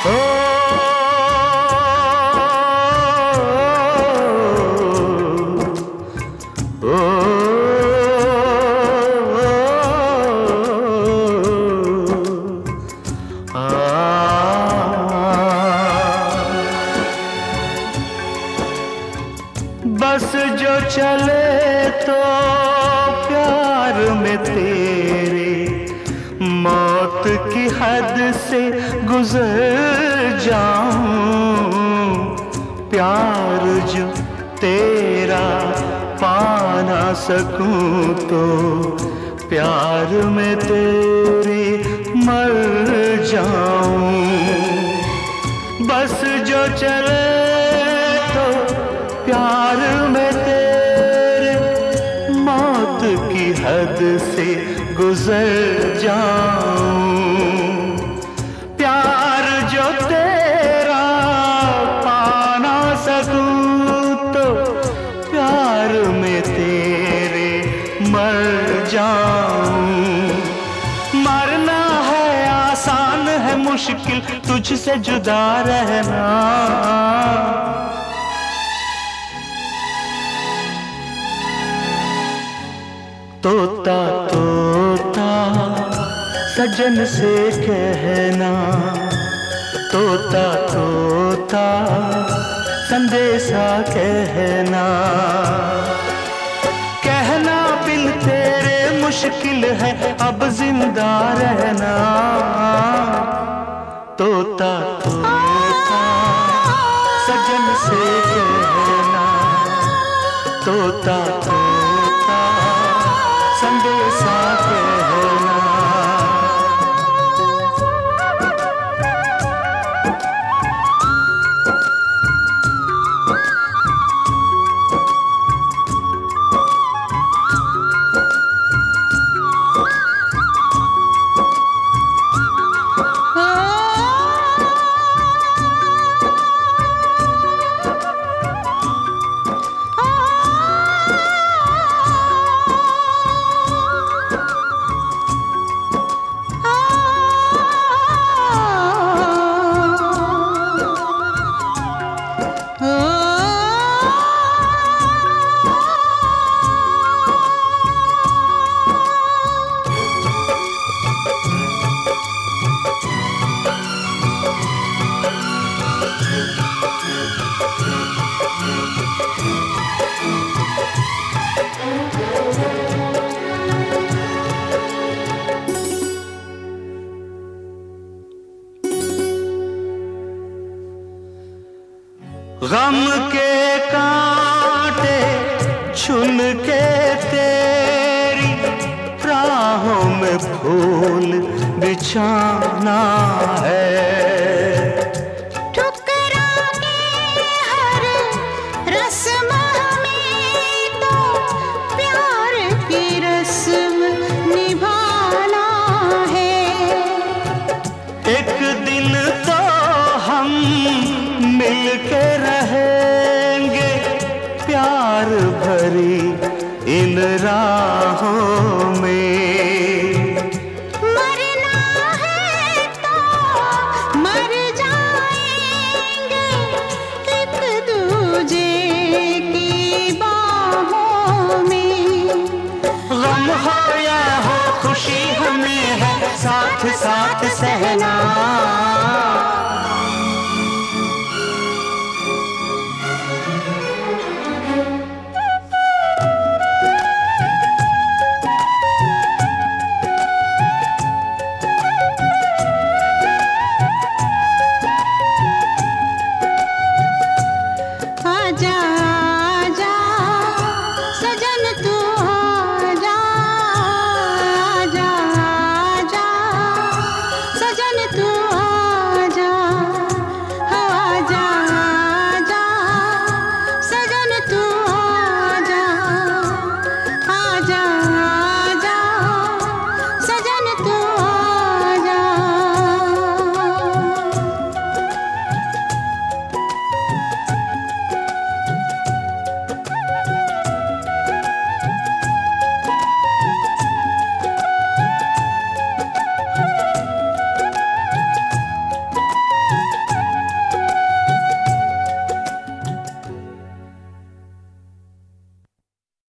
ओ, ओ, बस जो चले तो प्यार में तेरे मौत की हद से गुजर जाऊं, प्यार जो तेरा पा ना सकूं तो प्यार में तेरे मर जाऊं। बस जो चले तो प्यार में तेरे मौत की हद से गुजर जाऊं, प्यार जो तेरा पा ना सकूं तो प्यार में तेरे मर जाऊं। मरना है आसान है मुश्किल तुझसे जुदा रहना, तोता तोता सजन से कहना, तोता तोता संदेशा कहना, कहना बिन तेरे मुश्किल है अब जिंदा रहना, तोता तोता सजन से कहना, तोता तोता संदेशा कहना। गम के कांटे चुन के तेरी राहों में फूल बिछाना है, ठुकरा के हर रस्म में तो प्यार की रस्म निभाना है। एक दिन तो हम मिलके रहेंगे प्यार भरी इन राहों